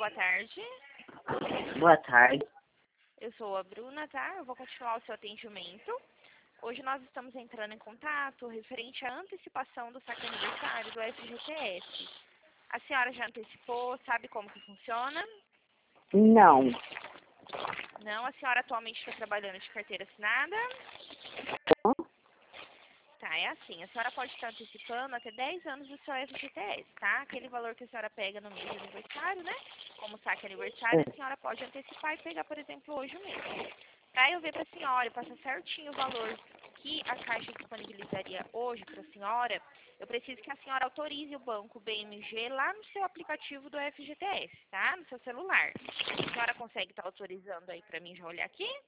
boa tarde. Boa tarde. Eu sou a Bruna, tá? Eu vou continuar o seu atendimento. Hoje nós estamos entrando em contato referente à antecipação do saque aniversário do FGTS. A senhora já antecipou, sabe como que funciona? Não. Não, a senhora atualmente está trabalhando de carteira assinada? Tá, é assim, a senhora pode estar antecipando até 10 anos do seu FGTS, tá? Aquele valor que a senhora pega no mês de aniversário, né? Como saque aniversário, a senhora pode antecipar e pegar, por exemplo, hoje mesmo. Para eu ver para a senhora e passar certinho o valor que a Caixa disponibilizaria hoje para a senhora, eu preciso que a senhora autorize o banco BMG lá no seu aplicativo do FGTS, tá? No seu celular. A senhora consegue estar autorizando aí para mim já olhar aqui?